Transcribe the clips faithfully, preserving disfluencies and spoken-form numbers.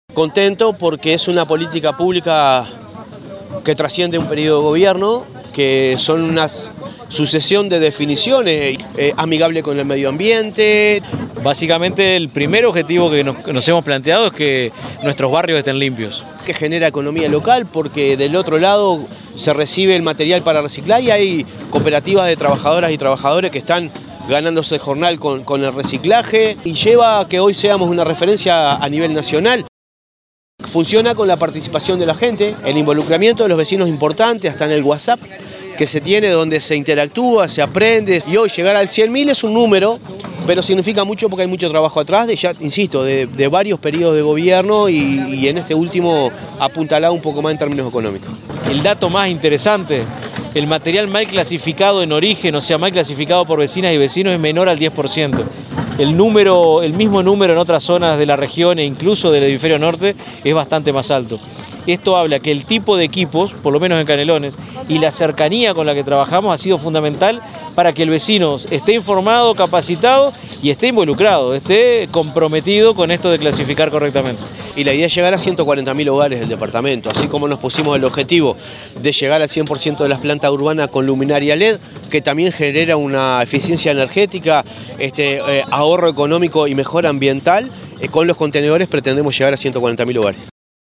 Contento porque es una política pública que trasciende un periodo de gobierno, que son una sucesión de definiciones, eh, amigable con el medio ambiente. Básicamente el primer objetivo que nos, que nos hemos planteado es que nuestros barrios estén limpios. Que genera economía local porque del otro lado se recibe el material para reciclar y hay cooperativas de trabajadoras y trabajadores que están ganándose el jornal con, con el reciclaje y lleva a que hoy seamos una referencia a nivel nacional. Funciona con la participación de la gente, el involucramiento de los vecinos importante, hasta en el WhatsApp que se tiene donde se interactúa, se aprende. Y hoy llegar al cien mil es un número, pero significa mucho porque hay mucho trabajo atrás, de, ya insisto, de, de varios periodos de gobierno y, y en este último apuntalado un poco más en términos económicos. El dato más interesante, el material mal clasificado en origen, o sea, mal clasificado por vecinas y vecinos, es menor al diez por ciento. El, número, el mismo número en otras zonas de la región e incluso del hemisferio norte es bastante más alto. Esto habla que el tipo de equipos, por lo menos en Canelones, y la cercanía con la que trabajamos ha sido fundamental para que el vecino esté informado, capacitado y esté involucrado, esté comprometido con esto de clasificar correctamente. Y la idea es llegar a ciento cuarenta mil hogares del departamento, así como nos pusimos el objetivo de llegar al cien por ciento de las plantas urbanas con luminaria L E D, que también genera una eficiencia energética, este, eh, ahorro económico y mejora ambiental. Eh, con los contenedores pretendemos llegar a ciento cuarenta mil hogares.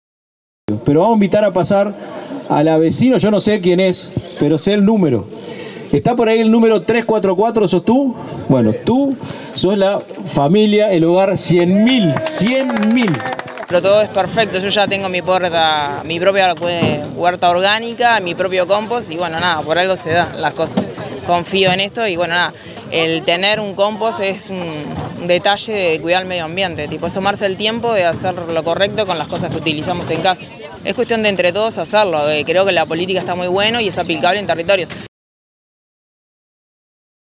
Pero vamos a invitar a pasar a la vecina, yo no sé quién es, pero sé el número. ¿Está por ahí el número tres cuatro cuatro? ¿Sos tú? Bueno, tú sos la familia, el hogar cien mil, cien mil. Pero todo es perfecto, yo ya tengo mi puerta, mi propia huerta orgánica, mi propio compost y bueno, nada, por algo se dan las cosas. Confío en esto y bueno, nada, el tener un compost es un detalle de cuidar el medio ambiente, tipo es tomarse el tiempo de hacer lo correcto con las cosas que utilizamos en casa. Es cuestión de entre todos hacerlo, creo que la política está muy buena y es aplicable en territorios.